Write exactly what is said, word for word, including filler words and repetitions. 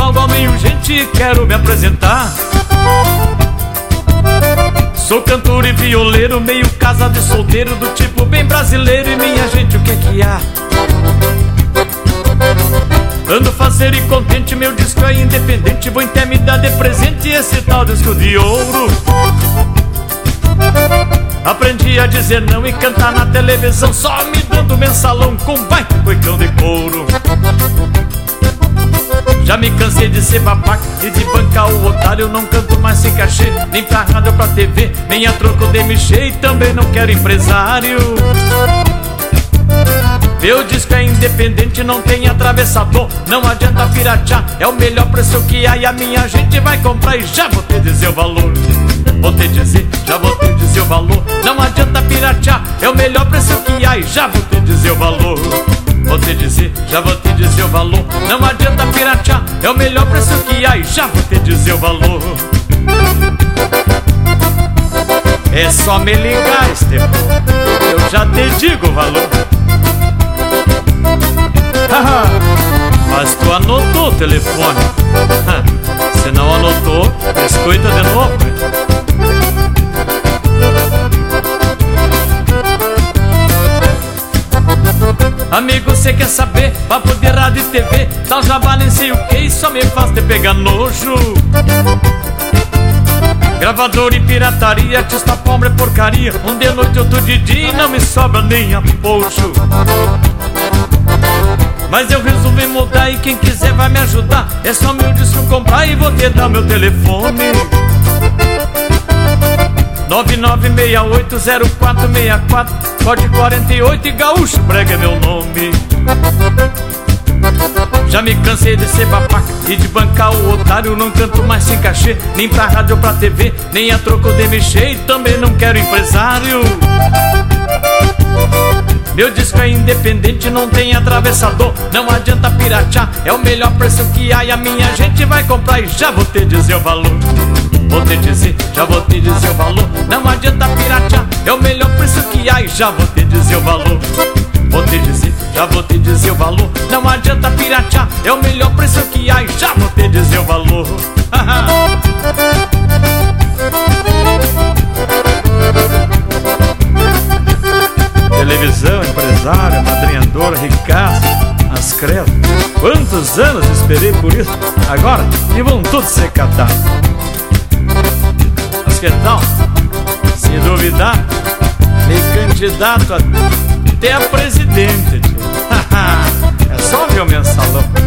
logo ao meio, gente, quero me apresentar. Sou cantor e violeiro, meio casado e solteiro, do tipo bem brasileiro. E minha gente, o que é que há? Ando faceiro e contente, meu disco é independente. Vou até me dar de presente esse tal disco de ouro. Aprendi a dizer não e cantar na televisão, só me dando mensalão com baita cuecão de couro. Já me cansei de ser babaca e de bancar o otário. Não canto mais sem cachê, nem pra rádio ou pra T V, nem a troco de mexer, e também não quero empresário. Meu disco é independente, não tem atravessador, não adianta piratear, é o melhor preço que há. E a minha gente vai comprar e já vou te dizer o valor. Vou te dizer, já vou te dizer o valor. Não adianta piratear, é o melhor preço que há, e já vou te dizer o valor. Vou te dizer, já vou te dizer o valor. Não adianta piratear, é o melhor preço que há, e já vou te dizer o valor. É só me ligar, Estevão, eu já te digo o valor. Mas tu anotou o telefone? Se não anotou, escuta de novo. Amigo, cê quer saber? Papo de rádio e T V, tal jabá nem sei o que, e só me faz te pegar nojo. Gravador e pirataria, artista pobre é porcaria. Um de noite, outro de dia, não me sobra nem apoio. Mas eu resolvi mudar e quem quiser vai me ajudar. É só meu disco comprar e vou te dar meu telefone. nove nove seis oito zero quatro seis quatro, código quarenta e oito, e Gaúcho Brega é meu nome. Já me cansei de ser babaca e de bancar o otário. Não canto mais sem cachê, nem pra rádio ou pra T V, nem a troco de mexer, e também não quero empresário. Meu disco é independente, não tem atravessador, não adianta piratear, é o melhor preço que há, e a minha gente vai comprar e já vou te dizer o valor. Vou te dizer, já vou te dizer o valor. Não adianta piratear, é o melhor preço que há, e já vou te dizer o valor. Vou te dizer, já vou te dizer o valor. Não adianta piratear, é o melhor preço que há, e já vou te dizer o valor. Televisão, empresário, madrinhador, ricaço, as credas. Quantos anos esperei por isso? Agora, e vão todos ser catados. Mas que tal? Se duvidar, me candidato até a presidente. É só ver o mensalão.